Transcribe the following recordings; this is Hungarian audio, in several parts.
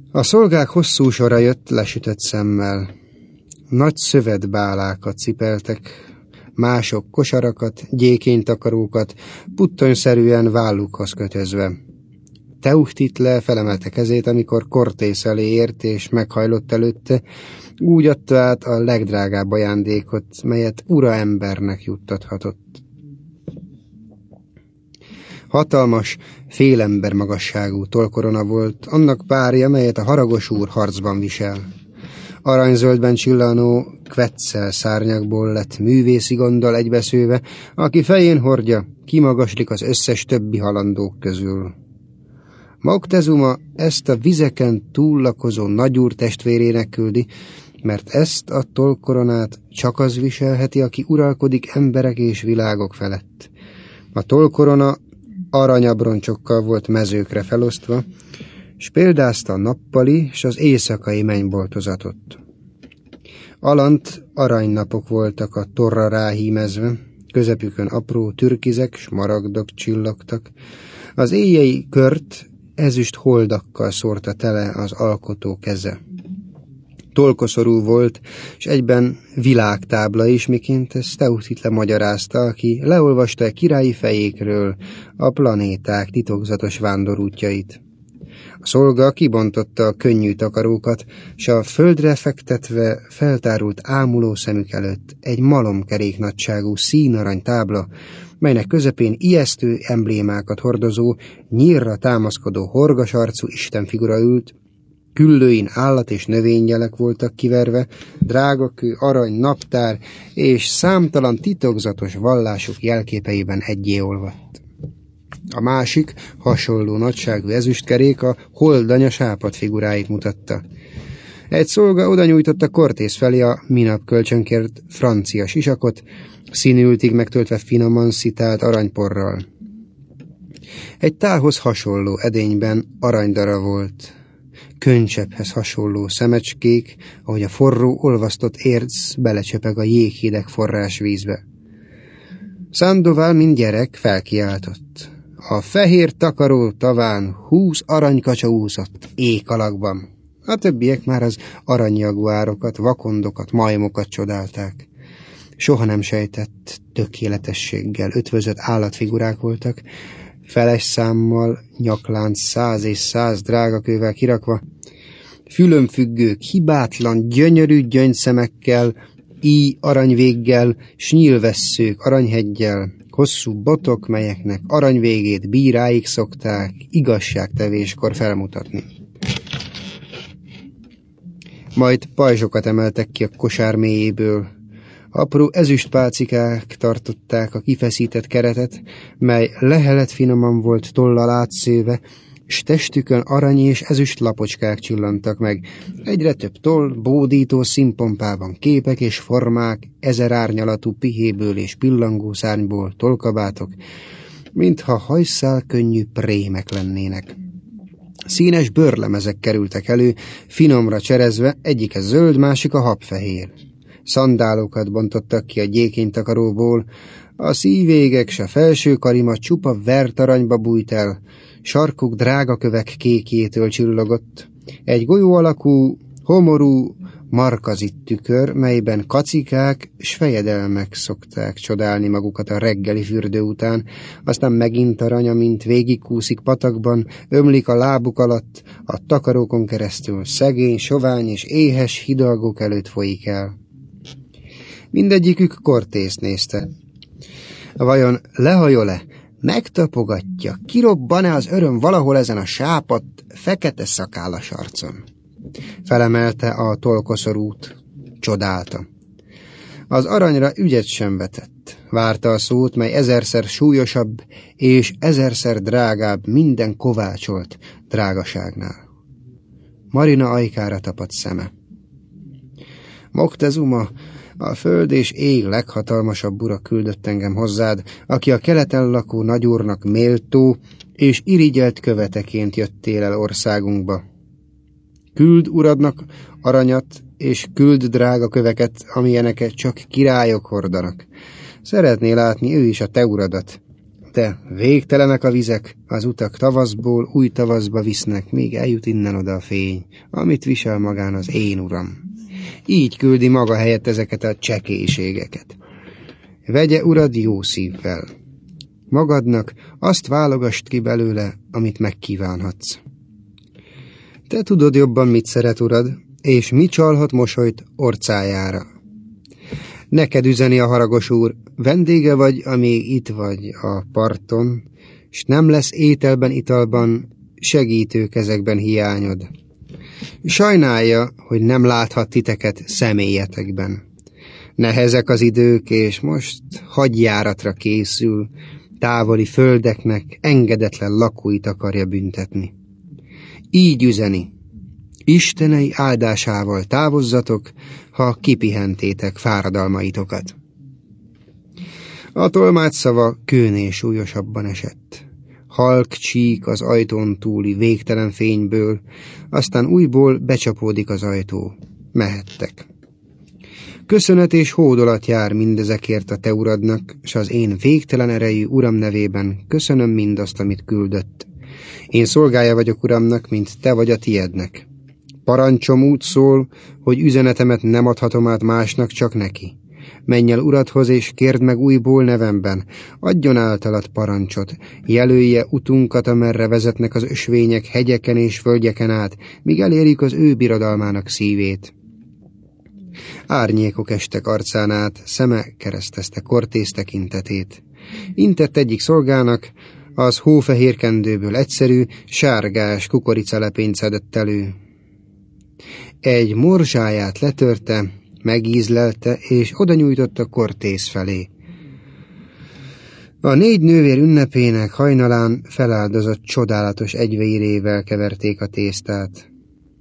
A szolgák hosszú sora jött lesütött szemmel. Nagy szövetbálákat cipeltek, mások kosarakat, gyékénytakarókat, puttonyszerűen vállukhoz kötözve. Teuchtitle felemelte kezét, amikor Cortés elé ért és meghajlott előtte, úgy adta át a legdrágább ajándékot, melyet uraembernek juttathatott. Hatalmas, félember magasságú tollkorona volt, annak párja, melyet a haragos úr harcban visel. Aranyzöldben csillanó kvetszel szárnyakból lett művészi gonddal egybeszőve, aki fején hordja, kimagaslik az összes többi halandók közül. Moctezuma ezt a vizeken túllakozó nagyúr testvérének küldi, mert ezt a tollkoronát csak az viselheti, aki uralkodik emberek és világok felett. A tollkorona aranyabroncsokkal volt mezőkre felosztva, s példázta a nappali s az éjszakai mennyboltozatot. Alant aranynapok voltak a torra ráhímezve, közepükön apró türkizek, smaragdok csillogtak. Az éjjeli kört ezüst holdakkal szórta tele az alkotó keze. Tolkoszorú volt, és egyben világtábla is, miként ezt Teuchtitle magyarázta, aki leolvasta a királyi fejékről a planéták titokzatos vándorútjait. A szolga kibontotta a könnyű takarókat, s a földre fektetve feltárult ámuló szemük előtt egy malomkerék nagyságú színarany tábla, melynek közepén ijesztő emblémákat hordozó, nyírra támaszkodó horgasarcú istenfigura ült, küllőin állat és növényjelek voltak kiverve, drágakő, arany, naptár és számtalan titokzatos vallások jelképeiben egyé olvadt. A másik, hasonló nagyságú ezüstkerék a holdanya sápad figuráit mutatta. Egy szolga oda nyújtotta Cortés felé a minap kölcsönkért francia sisakot, színültig megtöltve finoman szitált aranyporral. Egy tálhoz hasonló edényben aranydara volt, könycsepphez hasonló szemecskék, ahogy a forró, olvasztott érc belecsepeg a jéghideg forrásvízbe. Sandoval, mint gyerek, felkiáltott. A fehér takaró taván 20 aranykacsa úszott ék alakban. A többiek már az aranyjaguárokat, vakondokat, majmokat csodálták. Soha nem sejtett tökéletességgel ötvözött állatfigurák voltak, feles számmal, nyaklánc 100 és 100 drágakővel kirakva, fülönfüggők hibátlan, gyönyörű gyöngyszemekkel, íj aranyvéggel, s nyílvesszők aranyheggyel, hosszú botok, melyeknek aranyvégét bíráik szokták igazságtevéskor felmutatni. Majd pajzsokat emeltek ki a kosár mélyéből. Apró ezüstpálcikák tartották a kifeszített keretet, mely lehelet finoman volt tollal átszőve, s testükön arany és ezüst lapocskák csillantak meg. Egyre több toll, bódító színpompában képek és formák, 1000 árnyalatú pihéből és pillangó szárnyból tollkabátok, mintha hajszál könnyű prémek lennének. Színes bőrlemezek kerültek elő, finomra cserezve, egyike zöld, másik a habfehér. Szandálokat bontottak ki a gyékénytakaróból, a szívégek s a felső karima csupa vert aranyba bújt el, sarkuk drágakövek kékjétől csillogott. Egy golyó alakú, homorú markazit tükör, melyben kacikák s fejedelmek szokták csodálni magukat a reggeli fürdő után, aztán megint aranya, mint végigkúszik patakban, ömlik a lábuk alatt, a takarókon keresztül, szegény, sovány és éhes hidalgok előtt folyik el. Mindegyikük Cortést nézte. Vajon lehajol-e, megtapogatja, kirobban-e az öröm valahol ezen a sápadt, fekete szakállas arcon? Felemelte a tollkoszorút, csodálta. Az aranyra ügyet sem vetett. Várta a szót, mely 1000-szer súlyosabb és 1000-szer drágább minden kovácsolt drágaságnál. Marina ajkára tapadt szeme. Moctezuma, a föld és ég leghatalmasabb ura küldött engem hozzád, aki a keleten lakó nagyúrnak méltó és irigyelt követeként jöttél el országunkba. Küld uradnak aranyat, és küld drága köveket, amilyeneket csak királyok hordanak. Szeretné látni ő is a te uradat. de végtelenek a vizek, az utak tavaszból új tavaszba visznek, míg eljut innen oda a fény, amit visel magán az én uram. Így küldi maga helyett ezeket a csekélységeket. Vegye urad jó szívvel. Magadnak azt válogasd ki belőle, amit megkívánhatsz. Te tudod jobban, mit szeret urad, és mi csalhat mosolyt orcájára. Neked üzeni a haragos úr, vendége vagy, amíg itt vagy a parton, s nem lesz ételben, italban, segítő kezekben hiányod. Sajnálja, hogy nem láthat titeket személyetekben. Nehezek az idők, és most hadjáratra készül, távoli földeknek engedetlen lakóit akarja büntetni. Így üzeni. Istenei áldásával távozzatok, ha kipihentétek fáradalmaitokat. A tolmács szava kőnél súlyosabban esett. Halk csík az ajtón túli végtelen fényből, aztán újból becsapódik az ajtó. Mehettek. Köszönet és hódolat jár mindezekért a te uradnak, s az én végtelen erejű uram nevében köszönöm mindazt, amit küldött. Én szolgája vagyok uramnak, mint te vagy a tiednek. Parancsom úgy szól, hogy üzenetemet nem adhatom át másnak, csak neki. Menj el uradhoz, és kérd meg újból nevemben, adjon általad parancsot, jelölje utunkat, amerre vezetnek az ösvények hegyeken és földjeken át, míg elérjük az ő birodalmának szívét. Árnyékok estek arcán át, szeme keresztezte Cortés tekintetét. Intett egyik szolgának, az hófehér kendőből egyszerű, sárgás kukoricalepényt szedett elő. Egy morzsáját letörte, megízlelte, és oda nyújtotta Cortés felé. A 4 nővér ünnepének hajnalán feláldozott csodálatos egyvérével keverték a tésztát.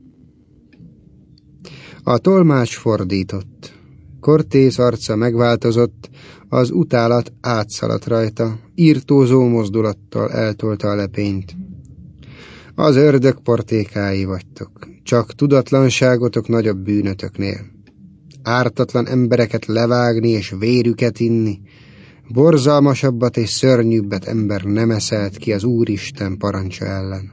A tolmács fordított. Cortés arca megváltozott, az utálat átszaladt rajta, írtózó mozdulattal eltolta a lepényt. Az ördög portékái vagytok, csak tudatlanságotok nagyobb bűnötöknél. Ártatlan embereket levágni és vérüket inni, borzalmasabbat és szörnyűbbet ember nem eszelt ki az Úristen parancsa ellen.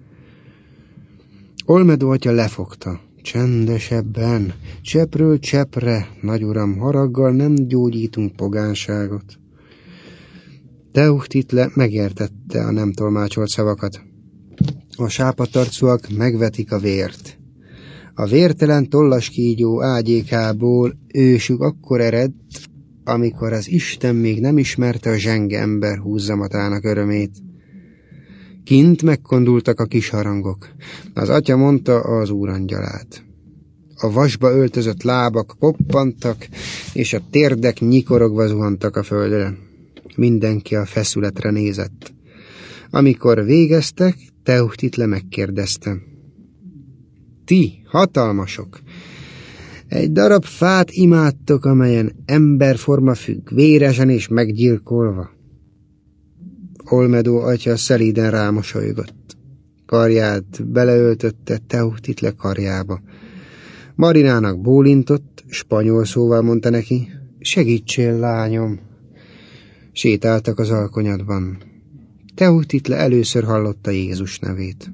Olmedo atya lefogta. Csendesebben, cseppről cseppre, nagyuram, haraggal nem gyógyítunk pogánságot. Teuchtitle megértette a nem tolmácsolt szavakat. A sápadtarcúak megvetik a vért. A vértelen tollaskígyó ágyékából ősük akkor eredt, amikor az Isten még nem ismerte a zsenge ember húzzamatának örömét. Kint megkondultak a kis harangok. Az atya mondta az úrangyalát. A vasba öltözött lábak koppantak, és a térdek nyikorogva zuhantak a földre. Mindenki a feszületre nézett. Amikor végeztek, Teuchtitle megkérdezte. Ti, hatalmasok, egy darab fát imádtok, amelyen emberforma függ, véresen és meggyilkolva. Olmedo atya szelíden rámosolygott. Karját beleöltötte Teuchtitle karjába. Marinának bólintott, spanyol szóval mondta neki, segítsél, lányom. Sétáltak az alkonyatban. Teuchtitle először hallotta Jézus nevét.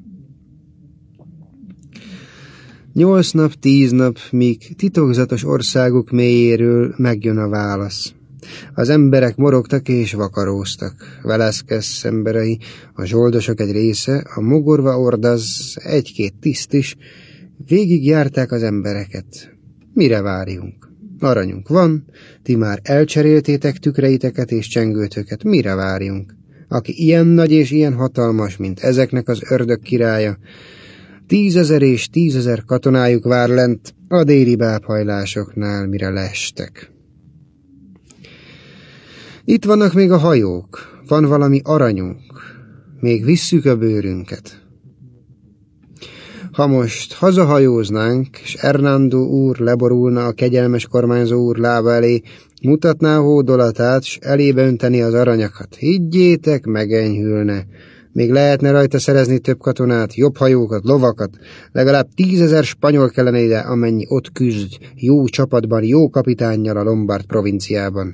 8 nap, 10 nap, míg titokzatos országuk mélyéről megjön a válasz. Az emberek morogtak és vakaróztak. Velázquez emberei, a zsoldosok egy része, a Mogorva Ordaz, 1-2 tiszt is, végigjárták az embereket. Mire várjunk? Aranyunk van, ti már elcseréltétek tükreiteket és csengőtöket, mire várjunk? Aki ilyen nagy és ilyen hatalmas, mint ezeknek az ördög királya, 10 000 és 10 000 katonájuk vár lent a déli bábhajlásoknál, mire leestek. Itt vannak még a hajók, van valami aranyunk, még visszük a bőrünket. Ha most hazahajóznánk, és Hernando úr leborulna a kegyelmes kormányzó úr lába elé, mutatná a hódolatát, s elébe önteni az aranyakat, higgyétek, megenyhülne. Még lehetne rajta szerezni több katonát, jobb hajókat, lovakat, legalább 10 000 spanyol kellene ide, amennyi ott küzd, jó csapatban, jó kapitánnyal a Lombard provinciában.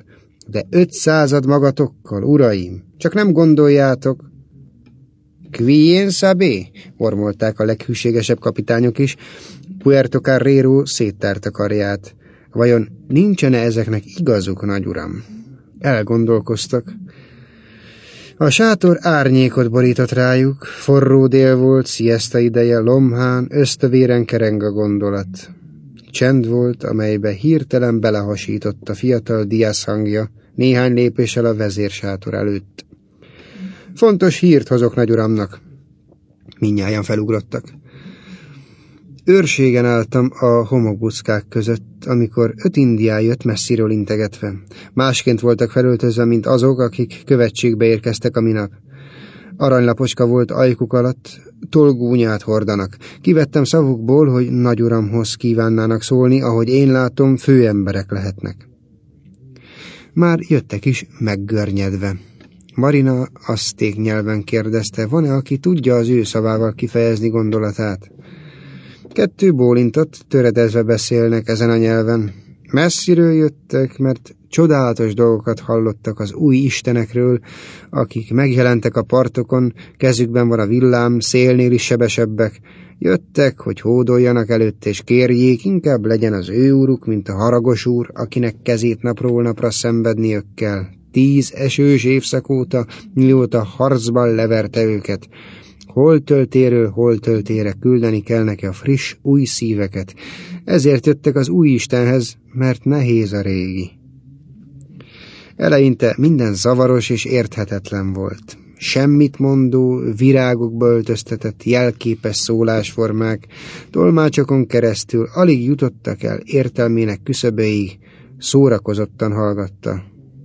De 500 magatokkal, uraim, csak nem gondoljátok. Quien sabe, ormolták a leghűségesebb kapitányok is. Puerto Carrero széttárta karját. Vajon nincsene ezeknek igazuk, nagyuram? Elgondolkoztak. A sátor árnyékot borított rájuk, forró dél volt, szieszta ideje, lomhán, ösztövéren kereng a gondolat. Csend volt, amelybe hirtelen belehasított a fiatal Diaz hangja, néhány lépéssel a vezérsátor előtt. Fontos hírt hozok, nagyuramnak. Mindnyájan felugrottak. Őrségen álltam a homokbuckák között, amikor 5 indián jött messziről integetve. Másként voltak felöltözve, mint azok, akik követségbe érkeztek a minap. Aranylapocska volt ajkuk alatt, tolgúnyát hordanak. Kivettem szavukból, hogy nagyuramhoz kívánnának szólni, ahogy én látom, főemberek lehetnek. Már jöttek is meggörnyedve. Marina azték nyelven kérdezte, van-e, aki tudja az ő szavával kifejezni gondolatát? 2 bólintott, töredezve beszélnek ezen a nyelven. Messziről jöttek, mert csodálatos dolgokat hallottak az új istenekről, akik megjelentek a partokon, kezükben van a villám, szélnél is sebesebbek. Jöttek, hogy hódoljanak előtt, és kérjék, inkább legyen az ő úruk, mint a haragos úr, akinek kezét napról napra szenvedniük kell. 10 esős évszak óta, mióta harcban leverte őket. Hol töltéről, hol töltére küldeni kell neki a friss, új szíveket. Ezért jöttek az új Istenhez, mert nehéz a régi. Eleinte minden zavaros és érthetetlen volt. Semmit mondó, virágokba öltöztetett, jelképes szólásformák, tolmácsokon keresztül alig jutottak el értelmének küszöbéig, szórakozottan hallgatta.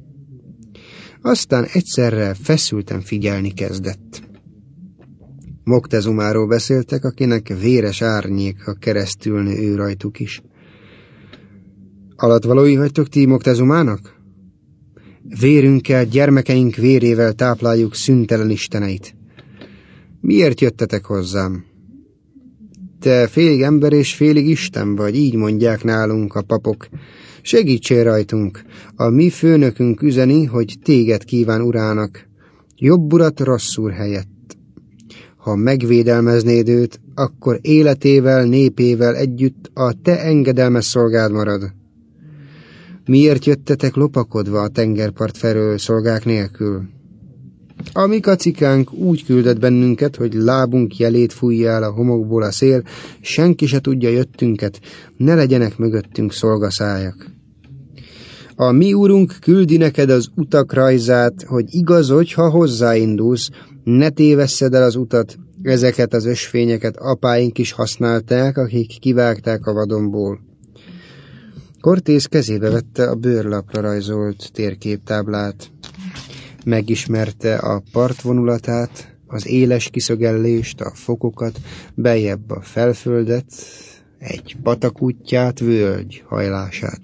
Aztán egyszerre feszülten figyelni kezdett. Moctezumáról beszéltek, akinek véres árnyéka keresztülne ő rajtuk is. Alatvalói vagytok ti Moctezumának? Vérünkkel, gyermekeink vérével tápláljuk szüntelen isteneit. Miért jöttetek hozzám? Te félig ember és félig isten vagy, így mondják nálunk a papok. Segítsél rajtunk, a mi főnökünk üzeni, hogy téged kíván urának, jobb urat rossz úr helyett. Ha megvédelmeznéd őt, akkor életével, népével együtt a te engedelmes szolgád marad. Miért jöttetek lopakodva a tengerpart felől szolgák nélkül? A mi kacikánk úgy küldött bennünket, hogy lábunk jelét fújja el a homokból a szél, senki se tudja jöttünket, ne legyenek mögöttünk szolgaszájak. A mi úrunk küldi neked az utak rajzát, hogy igazodj, ha hozzáindulsz, ne tévesszed el az utat, ezeket az ösvényeket apáink is használták, akik kivágták a vadonból. Cortés kezébe vette a bőrlapra rajzolt térképtáblát. Megismerte a partvonulatát, az éles kiszögellést, a fokokat, beljebb a felföldet, egy patakútját, völgy hajlását.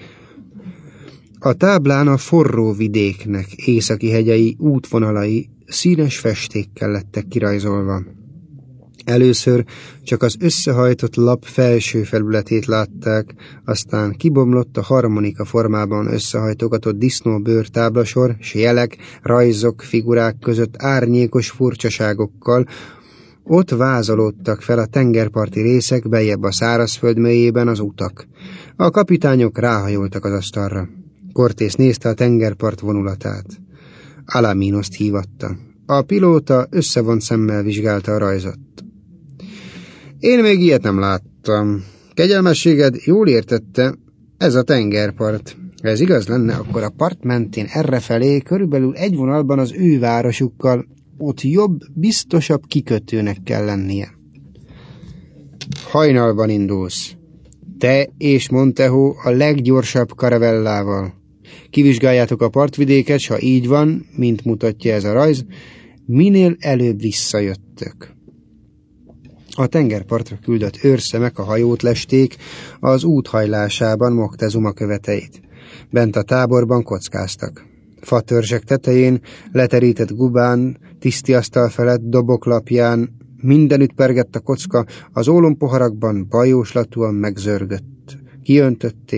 A táblán a forró vidéknek északi hegyei útvonalai színes festékkel lettek kirajzolva. Először csak az összehajtott lap felső felületét látták, aztán kibomlott a harmonika formában összehajtogatott disznóbőr táblasor, s jelek, rajzok, figurák között árnyékos furcsaságokkal. Ott vázolódtak fel a tengerparti részek, beljebb a szárazföld mélyében az utak. A kapitányok ráhajoltak az asztalra. Cortés nézte a tengerpart vonulatát. Alaminoszt hívatta. A pilóta összevont szemmel vizsgálta a rajzot. Én még ilyet nem láttam. Kegyelmességed jól értette, ez a tengerpart. Ha ez igaz lenne, akkor a part mentén errefelé, körülbelül egy vonalban az ő városukkal, ott jobb, biztosabb kikötőnek kell lennie. Hajnalban indulsz. Te és Montejo a leggyorsabb karavellával. Kivizsgáljátok a partvidéket, s ha így van, mint mutatja ez a rajz, minél előbb visszajöttök. A tengerpartra küldött őrszemek a hajót lesték az úthajlásában Moctezuma követeit. Bent a táborban kockáztak. Fatörzsek tetején, leterített gubán, tiszti asztal felett, doboklapján, mindenütt pergett a kocka, az ólompoharakban bajóslatúan megzörgött. Kiöntötték,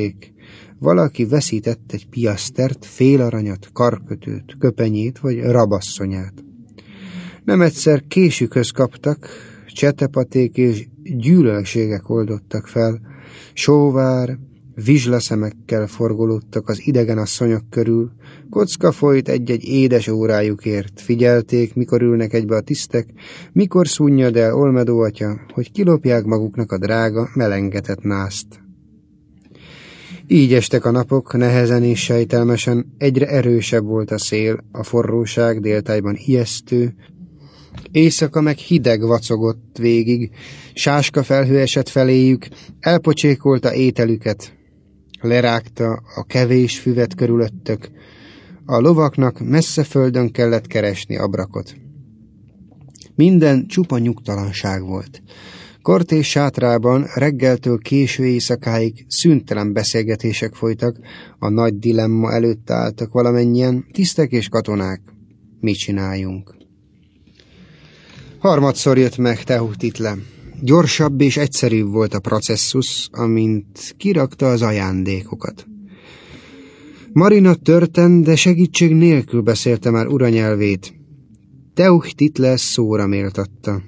valaki veszített egy piasztert, félaranyat, karkötőt, köpenyét vagy rabasszonyát. Nem egyszer késükhöz kaptak, csetepaték és gyűlölségek oldottak fel, sóvár, vizslaszemekkel forgolódtak az idegen asszonyok körül, kocka folyt egy-egy édes órájukért, figyelték, mikor ülnek egybe a tisztek, mikor szunnyad el Olmedó atya, hogy kilopják maguknak a drága, melengetett nászt. Így estek a napok, nehezen és sejtelmesen, egyre erősebb volt a szél, a forróság déltájban ijesztő, éjszaka meg hideg vacogott végig, sáska felhő esett feléjük, elpocsékolta ételüket, lerágta a kevés füvet körülöttök, a lovaknak messze földön kellett keresni abrakot. Minden csupa nyugtalanság volt. Cortés sátrában reggeltől késő éjszakáig szüntelen beszélgetések folytak, a nagy dilemma előtt álltak valamennyien, tisztek és katonák. Mit csináljunk? Harmadszor jött meg Tehuhtitle. Gyorsabb és egyszerűbb volt a processzus, amint kirakta az ajándékokat. Marina törten, de segítség nélkül beszélte már uranyelvét. Tehuhtitle szóra méltatta.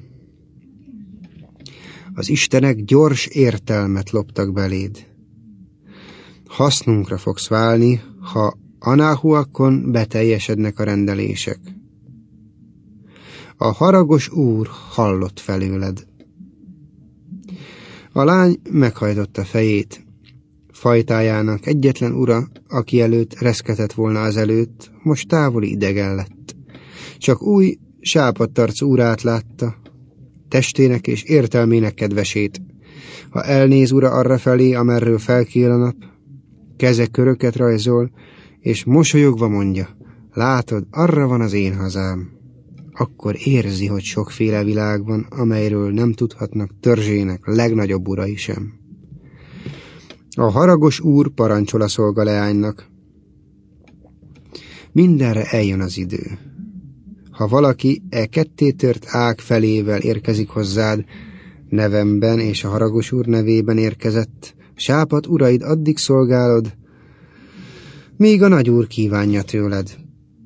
Az istenek gyors értelmet loptak beléd. Hasznunkra fogsz válni, ha Anahuakon beteljesednek a rendelések. A haragos úr hallott felőled. A lány meghajtotta fejét. Fajtájának egyetlen ura, aki előtt reszketett volna az előtt, most távoli idegen lett. Csak új, sápadt arcú urát látta, testének és értelmének kedvesét. Ha elnéz ura arrafelé, amerről felkél a nap, keze köröket rajzol, és mosolyogva mondja, látod, arra van az én hazám. Akkor érzi, hogy sokféle világ van, amelyről nem tudhatnak törzsének legnagyobb urai sem. A haragos úr parancsol a szolgaleánynak. Mindenre eljön az idő. Ha valaki kettétört ág felével érkezik hozzád, nevemben és a haragos úr nevében érkezett, sápat uraid addig szolgálod, míg a nagyúr kívánja tőled.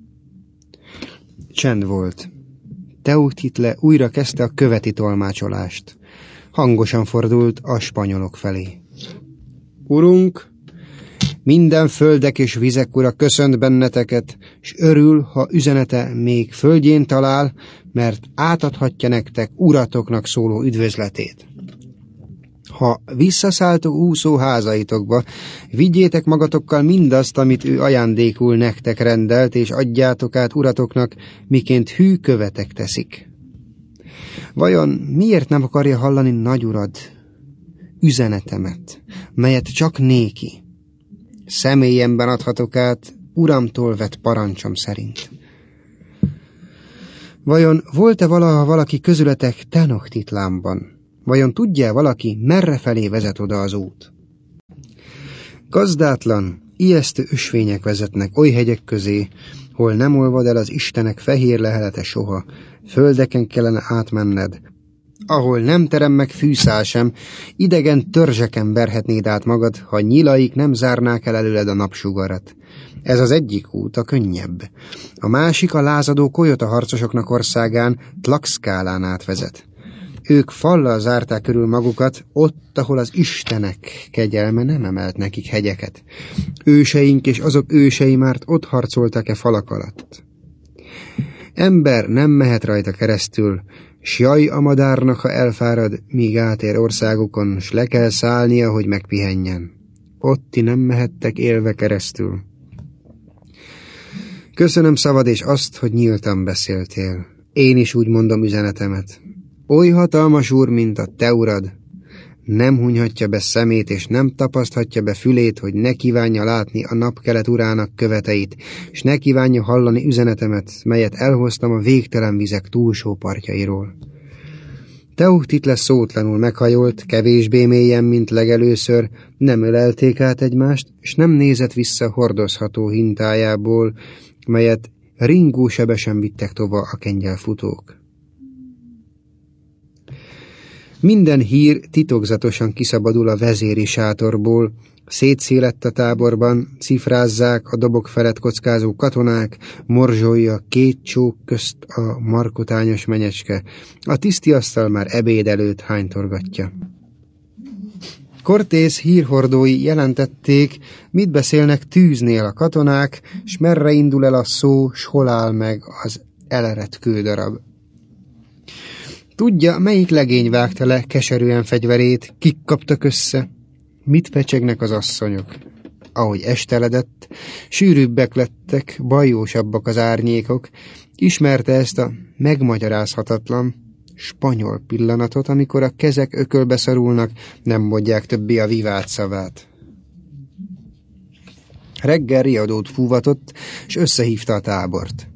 Csend volt. Tehuhtitle újra kezdte a követi tolmácsolást. Hangosan fordult a spanyolok felé. Urunk, minden földek és vizek ura köszönt benneteket, s örül, ha üzenete még földjén talál, mert átadhatja nektek uratoknak szóló üdvözletét. Ha visszaszálltok úszó házaitokba, vigyétek magatokkal mindazt, amit ő ajándékul nektek rendelt, és adjátok át uratoknak, miként hű követek teszik. Vajon miért nem akarja hallani nagyurad üzenetemet, melyet csak néki? Személyemben adhatok át, uramtól vett parancsom szerint. Vajon volt-e valaha valaki közületek Tenochtitlanban? Vajon tudja valaki, merre felé vezet oda az út? Gazdátlan, ijesztő ösvények vezetnek oly hegyek közé, hol nem olvad el az istenek fehér lehelete soha, földeken kellene átmenned, ahol nem terem meg fűszál sem, idegen törzseken verhetnéd át magad, ha nyilaik nem zárnák el előled a napsugarat. Ez az egyik út, a könnyebb. A másik a lázadó Kojota harcosoknak országán, Tlaxcalán átvezet. Ők fallal zárták körül magukat, ott, ahol az istenek kegyelme nem emelt nekik hegyeket. Őseink és azok ősei már ott harcoltak-e falak alatt. Ember nem mehet rajta keresztül, s jaj a madárnak, ha elfárad, míg átér országokon, s le kell szállnia, hogy megpihenjen. Ott ti nem mehettek élve keresztül. Köszönöm szavad és azt, hogy nyíltan beszéltél. Én is úgy mondom üzenetemet. Oly hatalmas úr, mint a te urad, nem hunyhatja be szemét, és nem tapaszthatja be fülét, hogy ne kívánja látni a napkelet urának követeit, és ne kívánja hallani üzenetemet, melyet elhoztam a végtelen vizek túlsó partjairól. Tehuhtitle szótlanul meghajolt, kevésbé mélyen, mint legelőször, nem ölelték át egymást, és nem nézett vissza hordozható hintájából, melyet ringósebesen vittek tova a kengyelfutók. Minden hír titokzatosan kiszabadul a vezéri sátorból, szétszélett a táborban, cifrázzák a dobok felett kockázó katonák, morzsolja két csók közt a markotányos menyecske, a tisztiasztal már ebéd előtt hánytorgatja. Cortés hírhordói jelentették, mit beszélnek tűznél a katonák, s merre indul el a szó, s hol áll meg az elerett kődarab. Tudja, melyik legény vágta le keserűen fegyverét, kik kaptak össze, mit fecsegnek az asszonyok. Ahogy esteledett, sűrűbbek lettek, bajósabbak az árnyékok, ismerte ezt a megmagyarázhatatlan, spanyol pillanatot, amikor a kezek ökölbe szorulnak, nem mondják többé a vivát szavát. Reggel riadót fúvatott, és összehívta a tábort.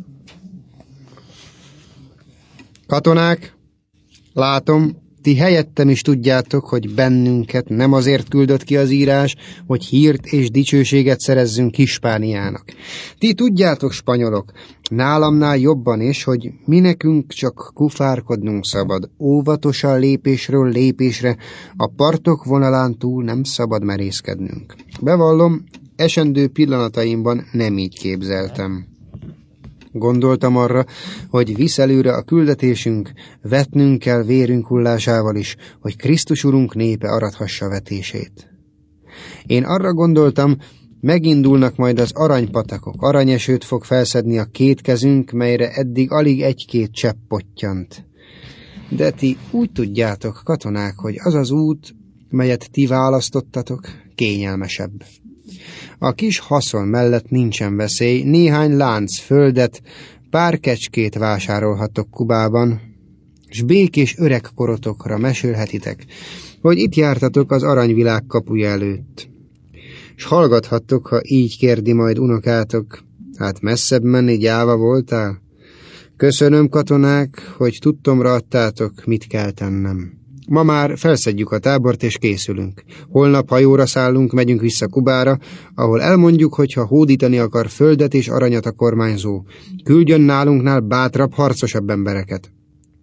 Katonák, látom, ti helyettem is tudjátok, hogy bennünket nem azért küldött ki az írás, hogy hírt és dicsőséget szerezzünk Hispániának. Ti tudjátok, spanyolok, nálamnál jobban is, hogy mi nekünk csak kufárkodnunk szabad, óvatosan lépésről lépésre, a partok vonalán túl nem szabad merészkednünk. Bevallom, esendő pillanataimban nem így képzeltem. Gondoltam arra, hogy visz előre a küldetésünk, vetnünk kell vérünk hullásával is, hogy Krisztus Urunk népe arathassa vetését. Én arra gondoltam, megindulnak majd az aranypatakok, aranyesőt fog felszedni a két kezünk, melyre eddig alig egy-két csepp pottyant. De ti úgy tudjátok, katonák, hogy az az út, melyet ti választottatok, kényelmesebb. A kis haszon mellett nincsen veszély, néhány lánc földet, pár kecskét vásárolhatok Kubában, s békés öregkorotokra mesélhetitek, hogy itt jártatok az aranyvilág kapuja előtt. S hallgathattok, ha így kérdi majd unokátok, hát messzebb menni gyáva voltál? Köszönöm, katonák, hogy tudtomra adtátok, mit kell tennem. Ma már felszedjük a tábort és készülünk. Holnap hajóra szállunk, megyünk vissza Kubára, ahol elmondjuk, hogy ha hódítani akar földet és aranyat a kormányzó, küldjön nálunknál bátrabb, harcosabb embereket.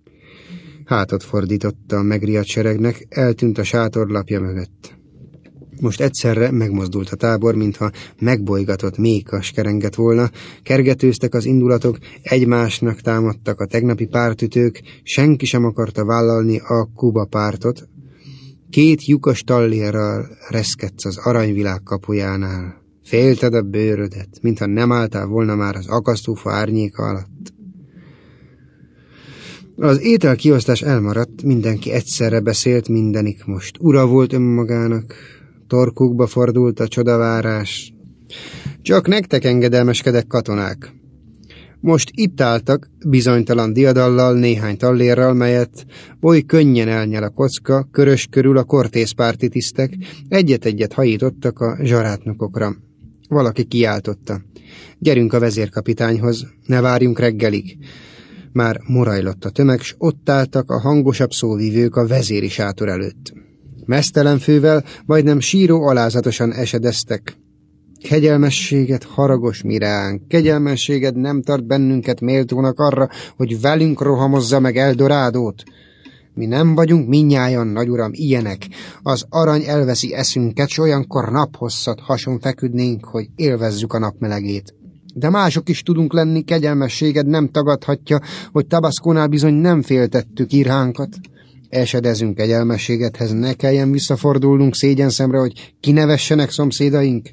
Hátat fordította a megriadt seregnek, eltűnt a sátorlapja mögött. Most egyszerre megmozdult a tábor, mintha megbolygatott mékas kerengett volna, kergetőztek az indulatok, egymásnak támadtak a tegnapi pártütők, senki sem akarta vállalni a Kuba pártot. Két lyukas tallérral reszkedsz az aranyvilág kapujánál. Félted a bőrödet, mintha nem álltál volna már az akasztófa árnyéka alatt. Az ételkiosztás elmaradt, mindenki egyszerre beszélt, mindenik most ura volt önmagának, torkukba fordult a csodavárás. Csak nektek engedelmeskedek, katonák. Most itt álltak, bizonytalan diadallal, néhány tallérral, melyet oly könnyen elnyel a kocka, körös körül a Cortés párti tisztek, egyet-egyet hajítottak a zsarátnokokra. Valaki kiáltotta. Gyerünk a vezérkapitányhoz, ne várjunk reggelig. Már morajlott a tömeg, s ott álltak a hangosabb szóvivők a vezéri sátor előtt. Meztelen fővel, majdnem síró alázatosan esedeztek. Kegyelmességed, haragos miránk, kegyelmességed nem tart bennünket méltónak arra, hogy velünk rohamozza meg Eldorádót. Mi nem vagyunk mindnyájan, nagyuram, ilyenek. Az arany elveszi eszünket, s olyankor naphosszat hason feküdnénk, hogy élvezzük a napmelegét. De mások is tudunk lenni, kegyelmességed nem tagadhatja, hogy Tabascónál bizony nem féltettük iránkat. Esedezünk kegyelmességedhez, ne kelljen visszafordulnunk szégyenszemre, hogy kinevessenek szomszédaink.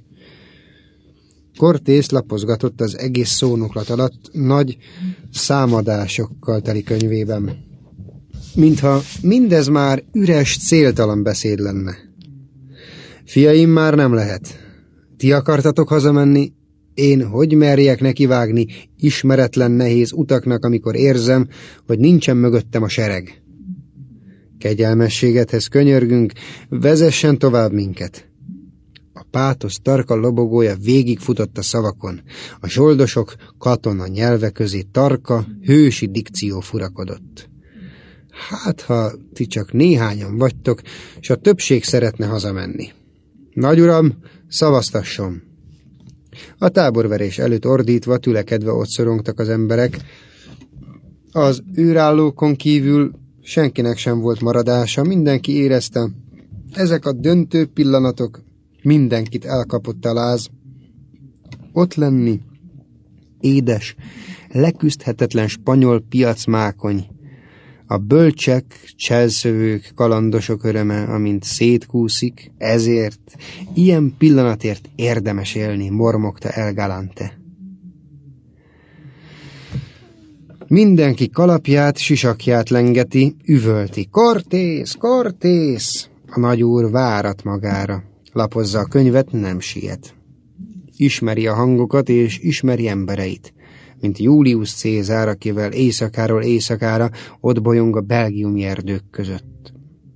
Cortés lapozgatott az egész szónoklat alatt nagy számadásokkal teli könyvében. Mintha mindez már üres, céltalan beszéd lenne. Fiaim, már nem lehet. Ti akartatok hazamenni, én hogy merjek nekivágni ismeretlen nehéz utaknak, amikor érzem, hogy nincsen mögöttem a sereg. Kegyelmességedhez könyörgünk, vezessen tovább minket. A pátosz tarka lobogója végigfutott a szavakon. A zsoldosok katona nyelve közé tarka, hősi dikció furakodott. Hát, ha ti csak néhányan vagytok, s a többség szeretne hazamenni. Nagyuram, szavaztasson! A táborverés előtt ordítva, tülekedve ott szorongtak az emberek. Az őrállókon kívül Senkinek sem volt maradása, mindenki érezte. Ezek a döntő pillanatok, mindenkit elkapott a láz. Ott lenni, édes, leküzdhetetlen spanyol piacmákony, a bölcsek, cselszövők, kalandosok öröme, amint szétkúszik, ezért, ilyen pillanatért érdemes élni, mormogta El Galante. Mindenki kalapját, sisakját lengeti, üvölti. Cortés, Cortés! A nagyúr várat magára. Lapozza a könyvet, nem siet. Ismeri a hangokat, és ismeri embereit, mint Julius Cézár, akivel éjszakáról éjszakára ott bolyong a belgiumi erdők között.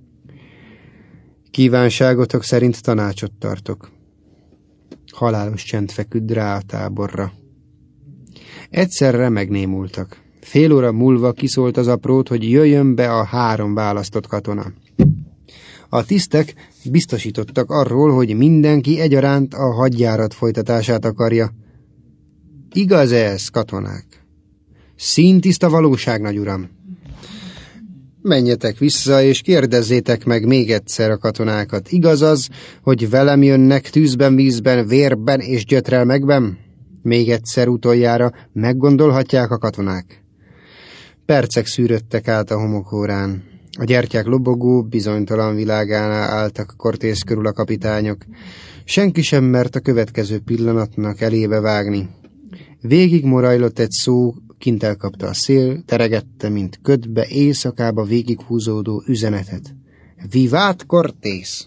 Kívánságotok szerint tanácsot tartok. Halálos csend feküdt rá a táborra. Egyszerre megnémultak. Fél óra múlva kiszólt az aprót, hogy jöjjön be a 3 választott katona. A tisztek biztosítottak arról, hogy mindenki egyaránt a hadjárat folytatását akarja. Igaz ez, katonák? Színtiszta valóság, nagy uram. Menjetek vissza, és kérdezzétek meg még egyszer a katonákat. Igaz az, hogy velem jönnek tűzben, vízben, vérben és gyötrelmekben? Még egyszer utoljára meggondolhatják a katonák. Percek szűröttek át a homokórán. A gyertyák lobogó, bizonytalan világánál álltak Cortés körül a kapitányok. Senki sem mert a következő pillanatnak elébe vágni. Végig morajlott egy szó, kint elkapta a szél, teregette, mint ködbe, éjszakába végighúzódó üzenetet. Vivat Cortés!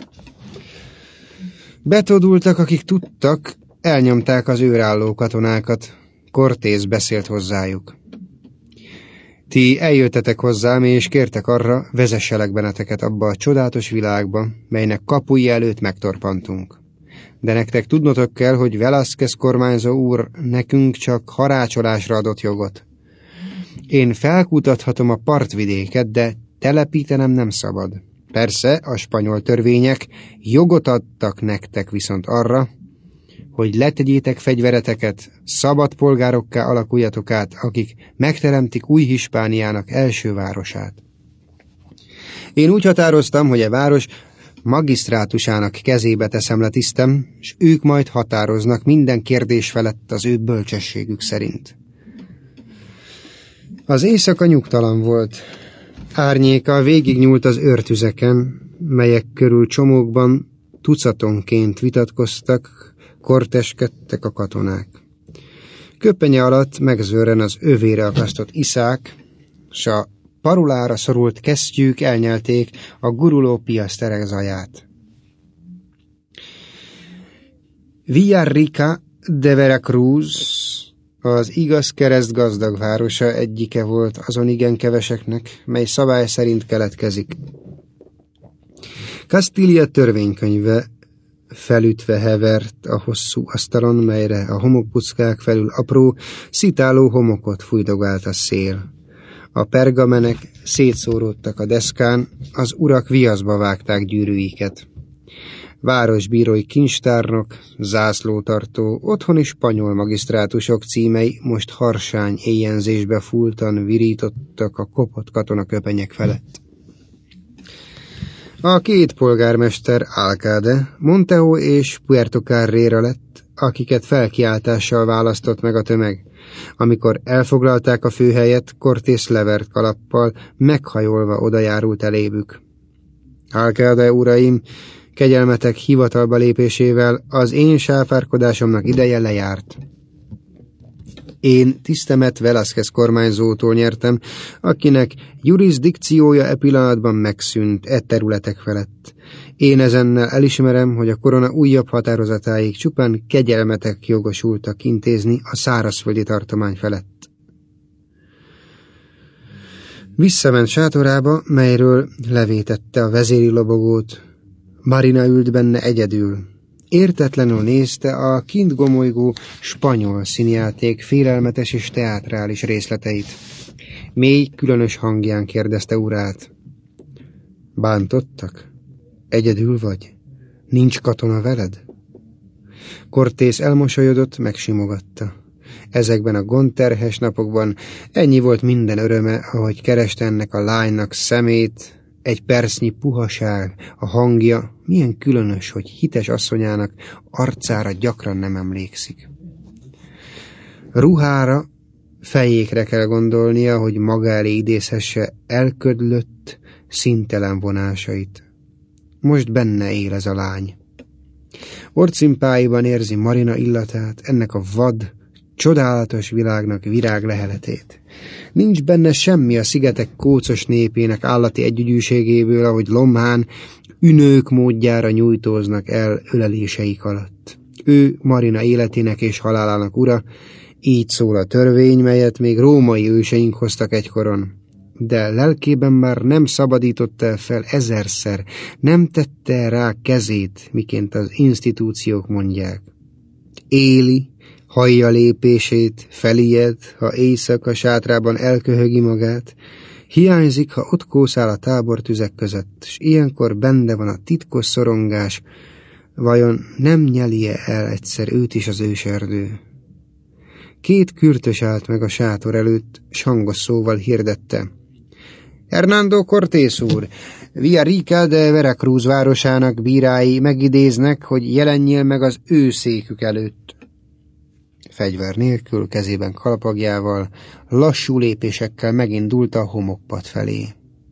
Betódultak, akik tudtak, elnyomták az őrálló katonákat. Cortés beszélt hozzájuk. Ti eljöttetek hozzám, és kértek arra, vezesselek benneteket abba a csodálatos világba, melynek kapui előtt megtorpantunk. De nektek tudnotok kell, hogy Velázquez kormányzó úr nekünk csak harácsolásra adott jogot. Én felkutathatom a partvidéket, de telepítenem nem szabad. Persze, a spanyol törvények jogot adtak nektek viszont arra, hogy letegyétek fegyvereteket, szabad polgárokká alakuljatok át, akik megteremtik új Hispániának első városát. Én úgy határoztam, hogy a város magisztrátusának kezébe teszem le tisztem, és ők majd határoznak minden kérdés felett az ő bölcsességük szerint. Az éjszaka nyugtalan volt. Árnyéka végignyúlt az őrtüzeken, melyek körül csomókban tucatonként vitatkoztak, korteskedtek a katonák. Köpenye alatt megzőren az övére akasztott iszák, s a parulára szorult kesztyűk elnyelték a guruló piaszterek zaját. Villarrica de Veracruz, az igaz kereszt gazdag városa egyike volt azon igen keveseknek, mely szabály szerint keletkezik. Kastília törvénykönyve felütve hevert a hosszú asztalon, melyre a homokbuckák felül apró, szitáló homokot fújdogált a szél. A pergamenek szétszóródtak a deszkán, az urak viaszba vágták gyűrűiket. Városbírói kincstárnok, zászlótartó, otthoni spanyol magisztrátusok címei most harsány éjjenzésbe fúltan virítottak a kopott katonaköpenyek felett. A 2 polgármester Alcáde, Montejo és Puerto Carrera lett, akiket felkiáltással választott meg a tömeg. Amikor elfoglalták a főhelyet, Cortés levert kalappal, meghajolva odajárult elébük. Alcáde uraim, kegyelmetek hivatalba lépésével az én sáfárkodásomnak ideje lejárt. Én tisztemet Velázquez kormányzótól nyertem, akinek jurisdikciója e pillanatban megszűnt területek felett. Én ezennel elismerem, hogy a korona újabb határozatáig csupán kegyelmetek jogosultak intézni a szárazföldi tartomány felett. Visszament sátorába, melyről levétette a vezéri lobogót. Marina ült benne egyedül. Értetlenül nézte a kint gomolygó spanyol színjáték félelmetes és teátrális részleteit. Mély, különös hangján kérdezte urát. Bántottak? Egyedül vagy? Nincs katona veled? Cortés elmosolyodott, megsimogatta. Ezekben a gondterhes napokban ennyi volt minden öröme, ahogy kereste ennek a lánynak szemét, egy percnyi puhaság, a hangja, milyen különös, hogy hites asszonyának arcára gyakran nem emlékszik. Ruhára, fejékre kell gondolnia, hogy maga elé idézhesse elködlött, színtelen vonásait. Most benne él ez a lány. Orcimpáiban érzi Marina illatát, ennek a vad, csodálatos világnak virágleheletét. Nincs benne semmi a szigetek kócos népének állati együgyűségéből, ahogy lomhán, ünők módjára nyújtóznak el öleléseik alatt. Ő Marina életének és halálának ura, így szól a törvény, melyet még római őseink hoztak egykoron. De lelkében már nem szabadította fel ezerszer, nem tette rá kezét, miként az institúciók mondják. Éli, hallja lépését, felijed, ha éjszaka sátrában elköhögi magát, hiányzik, ha ott kószál a tábortüzek között, s ilyenkor benne van a titkos szorongás, vajon nem nyeli-e el egyszer őt is az őserdő? 2 kürtös állt meg a sátor előtt, s hangos szóval hirdette. Hernando Cortés úr, Villarica de Veracruz városának bírái megidéznek, hogy jelenjél meg az ő székük előtt. Fegyver nélkül, kezében kalpagjával, lassú lépésekkel megindult a homokpad felé.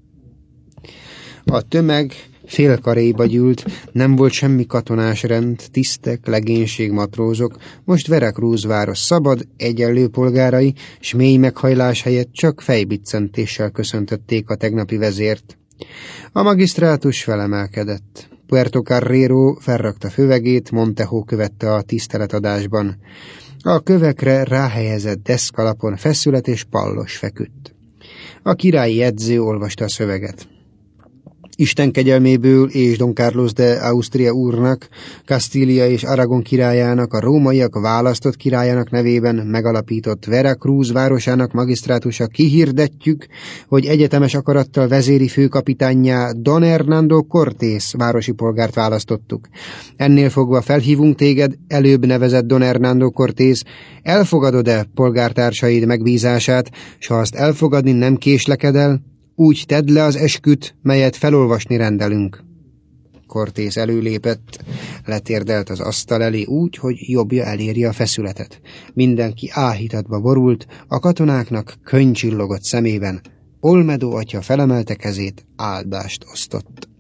A tömeg félkaréba gyűlt, nem volt semmi katonás rend, tisztek, legénység, matrózok, most Veracruz város szabad, egyenlő polgárai, s mély meghajlás helyett csak fejbiccentéssel köszöntötték a tegnapi vezért. A magisztrátus felemelkedett. Puerto Carrero felrakta fővegét, Montejo követte a tiszteletadásban. A kövekre ráhelyezett deszkalapon feszület és pallos feküdt. A királyi edző olvasta a szöveget. Isten kegyelméből és Don Carlos de Austria úrnak, Kastília és Aragon királyának, a rómaiak választott királyának nevében megalapított Veracruz városának magisztrátusa kihirdetjük, hogy egyetemes akarattal vezéri főkapitánnyá Don Hernando Cortés városi polgárt választottuk. Ennél fogva felhívunk téged, előbb nevezett Don Hernando Cortés, elfogadod-e polgártársaid megbízását, s ha azt elfogadni nem késlekedel, úgy tedd le az esküt, melyet felolvasni rendelünk. Cortés előlépett, letérdelt az asztal elé úgy, hogy jobbja elérje a feszületet. Mindenki áhítatba borult, a katonáknak könny csillogott szemében. Olmedo atya felemelte kezét, áldást osztott.